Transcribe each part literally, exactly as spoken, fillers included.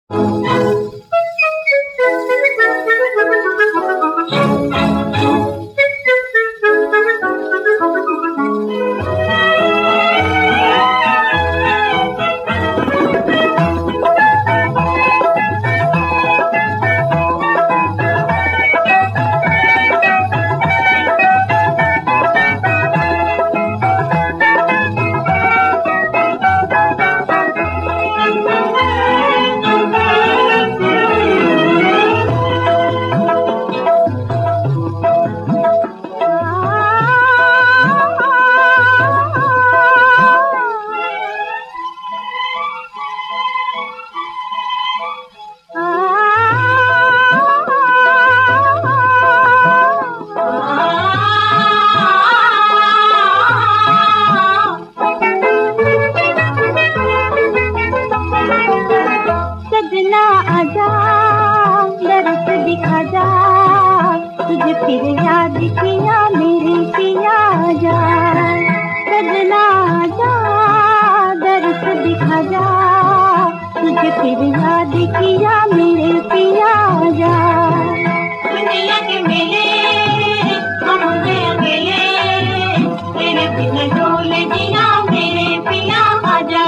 सजना आजा दरस दिखा जा, तुझे फिर याद किया मेरे पिया जा। सजना आजा दरस दिखा जा, तुझे फिर याद किया मेरे पिया जा। दुनिया के मेले हम हुए अकेले, तेरे बिना डोले जीना मेरे पिया आजा।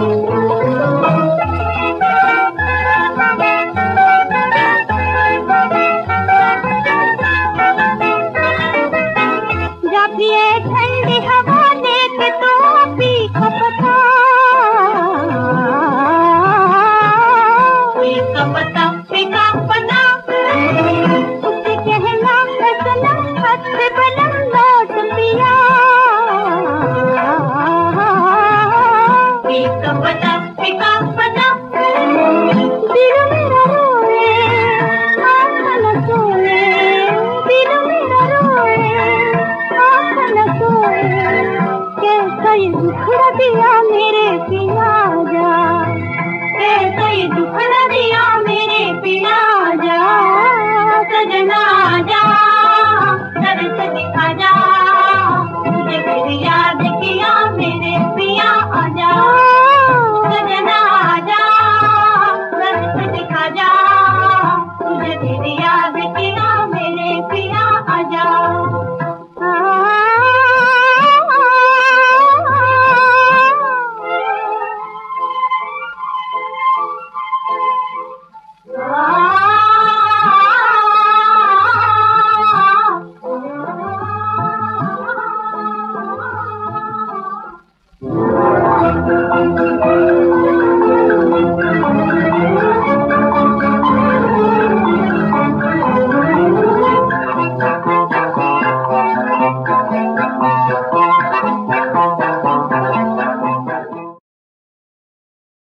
ठंडी हवा देख तो पी खपता, पी खपता।